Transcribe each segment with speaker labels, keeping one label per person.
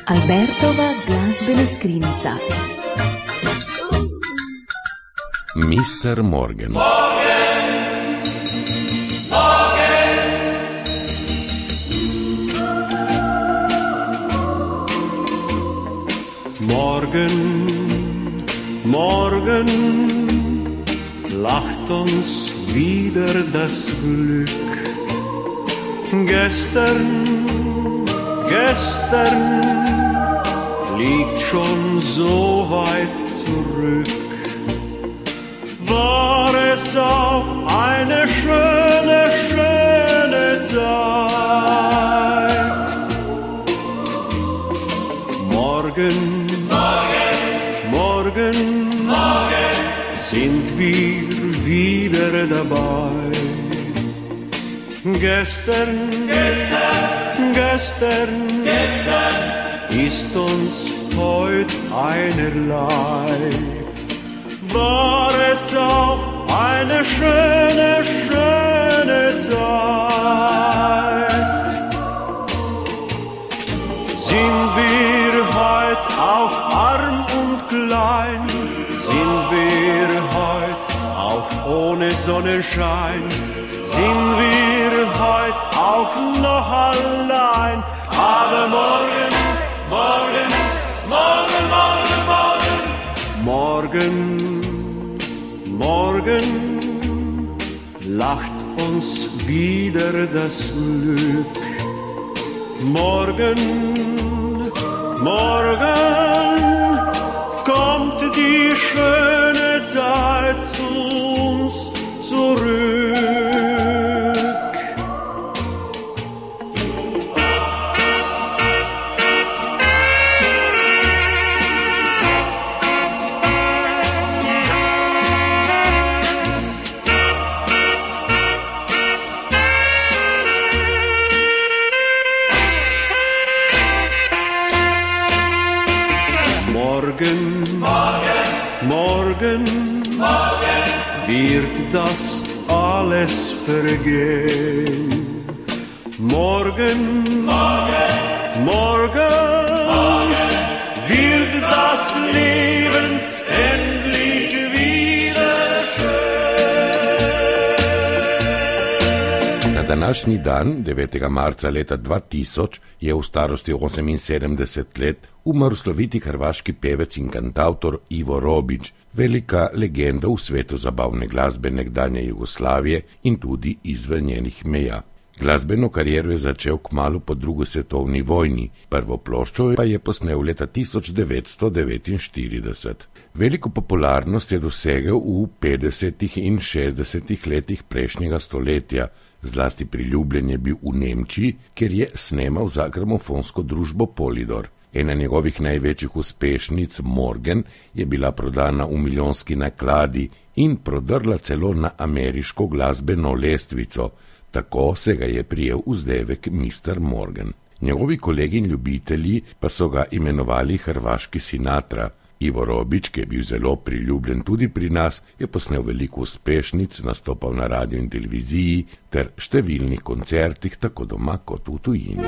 Speaker 1: Albertova glazbena skrinjica.
Speaker 2: Mr. Morgan.
Speaker 3: Morgen, morgen lacht uns wieder das Glück. Gestern liegt schon so weit zurück. War es auch eine schöne, schöne Zeit. Morgen, morgen sind wir wieder dabei. Gestern ist uns heut einerlei. War es auch eine schöne, schöne Zeit. Sind wir heut auch arm und klein? Sind wir heut auch ohne Sonnenschein? Sind wir heut auch noch allein? Aber morgen, morgen, morgen, morgen, morgen, morgen, morgen lacht uns wieder das Glück. Morgen, morgen kommt die schöne Zeit zu uns zurück. Morgen wird das alles vergehen. Morgen wird das Leben endlich wieder schön.
Speaker 2: Na današnji dan, 9. marca leta 2000, je v starosti 78 let umrl sloviti hrvaški pevec in kantautor Ivo Robić, velika legenda v svetu zabavne glasbe nekdanje Jugoslavije in tudi izven njenih meja. Glasbeno kariero je začel kmalu po drugi svetovni vojni, prvo ploščo pa je posnel leta 1949. Veliko popularnost je dosegel v 50. in 60. letih prejšnjega stoletja, zlasti priljubljen je bil v Nemčiji, kjer je snemal za gramofonsko družbo Polydor. Ena njegovih največjih uspešnic, Morgen, je bila prodana v milijonski nakladi in prodrla celo na ameriško glasbeno lestvico. Tako se ga je prijel vzdevek Mr. Morgan. Njegovi kolegi in ljubitelji pa so ga imenovali hrvaški Sinatra. Ivo Robić, ki je bil zelo priljubljen tudi pri nas, je posnel veliko uspešnic, nastopal na radiju in televiziji ter številnih koncertih tako doma kot v tujini.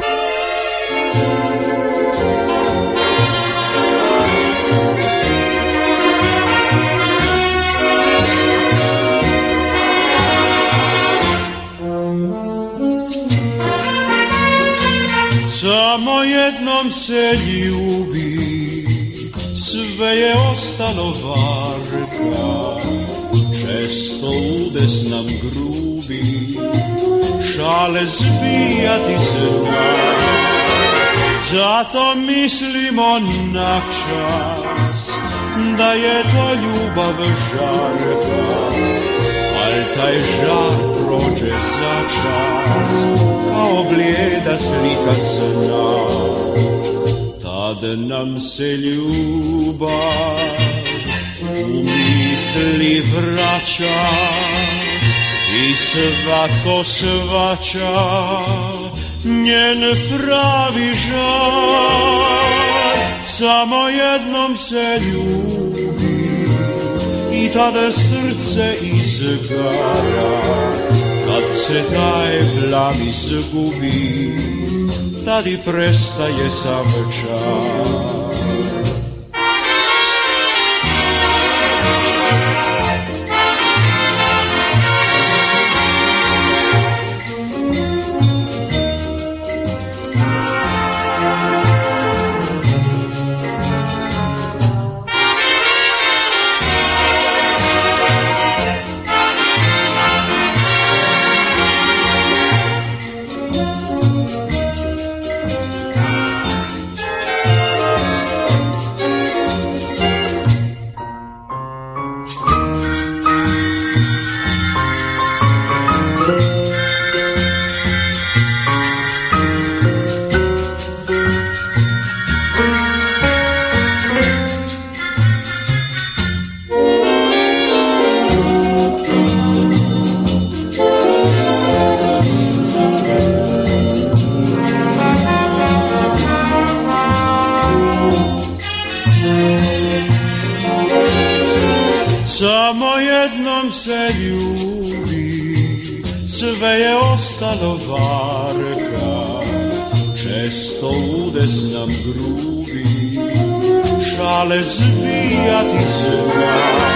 Speaker 3: Samo jednom se ljubi, sve je ostalo varka, često udes nam grubi, šale zbijati zna. Zato mislimo na čas, da je to ljubav žarka, al taj žar prođe za čas, kao blijeda slika sna. Tad nam se ljubav u misli vraća i svatko shvaća njen pravi žar. Samo jednom se ljubi i tada srce izgara. Kad se taj plan izgubi, tad i prestaje sav čar. Samo jednom se ljubi, sve je ostalo varka, često udes nam grubi, šale zbijati zna.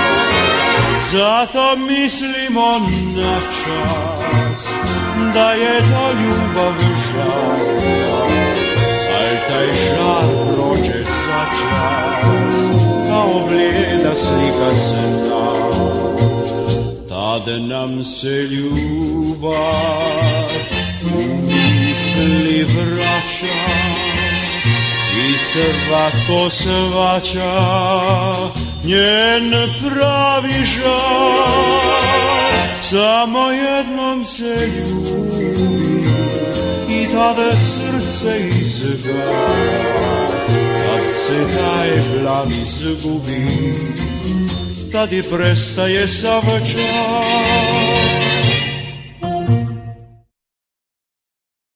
Speaker 3: Zato mislimo na čas, da je to ljubav žalka, al taj žal prođe za čas, kao blijeda slika se da. Tad nam se ljubav u misli vraća i svatko svaća njen pravi žal. Samo jednom se ljubi i tada srce izgara, kad se taj plan izgubi, tad i prestaje sav čar.